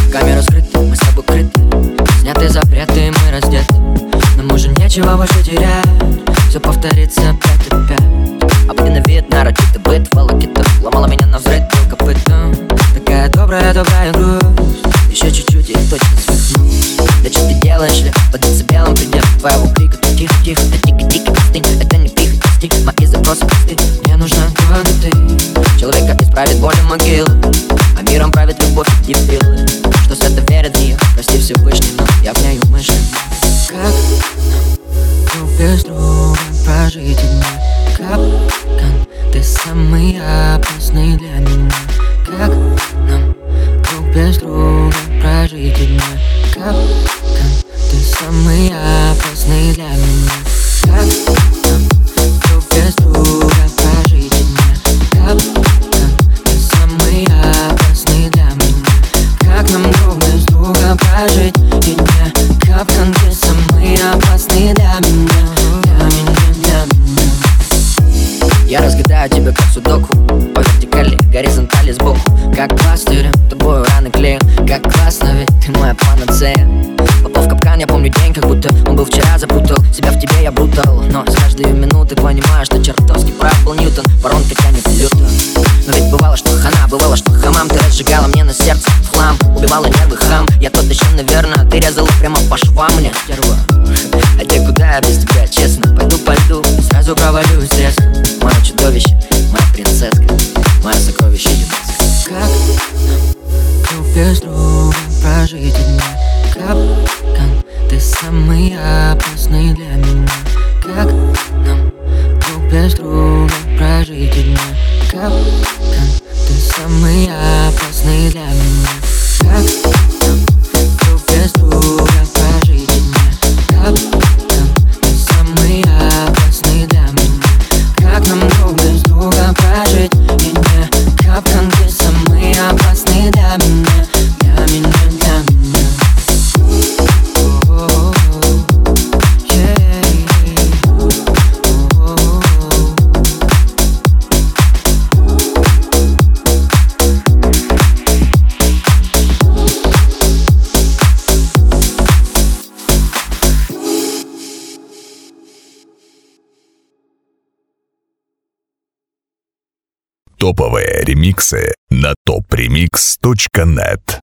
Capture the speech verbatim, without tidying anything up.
Камеры скрыты, мы с тобой крыты. Сняты запреты, мы раздеты. Нам уже нечего больше терять. Все повторится опять и опять. Обыденный вид, нарочитый быт, волокита ломала меня навзрыд, был копытом. Такая добрая, добрая грусть. Еще чуть-чуть и точно свихну. Да что ты делаешь ли? Под децибелом предел твоего крика. Ты тихо, тихо, ты тихо-тихо, остынь. Это не пихать, стих, мои запросы пусты. Мне нужна только ты. Человека исправит боль могил, а миром правит любовь и дебилы. Что свято верит в нее, прости Всевышний, но я в ней умышленно. Как друг без друга прожить дни? Капкан, ты самый опасный для меня. Как нам друг без друга прожить дни? Капкан, ты самый опасный для меня. Как нам друг без друга прожить дни? Капкан, ты самый опасный для меня. Как нам друг без друга прожить дни? Капкан, ты самый опасный для меня. Для меня, для меня. Я разгадаю тебя как судоку, по вертикали, горизонтали сбоку. Как пластырем, тобою раны клею. Как классно, ведь ты моя панацея. Попал в капкан, я помню день, как будто он был вчера, запутал себя в тебе, я брутал. Но с каждой минуты понимаю, что чертовски прав был Ньютон. Воронка тянет люто. Но ведь бывало, что хана, бывало, что хамам. Ты разжигала мне на сердце в хлам, убивала нервы хам. Я тот еще, наверное, ты резала прямо по швам мне. Стерва, а где куда я без тебя, честно? Пойду, пойду, сразу провалюсь резко. Мое чудовище, моя принцесска, мое сокровище юнецкое. Как нам друг без друга прожить дни? Капкан, ты самый опасный для меня. Как нам друг без друга прожить дни? Капкан, ты самый опасный для меня. Как нам друг без друга прожить дни? Капкан, ты самый опасный для меня. Как нам друг без друга прожить дни? Капкан, ты самый опасный для меня. Для меня, для меня. Топовые ремиксы на топ ремикс точка нет.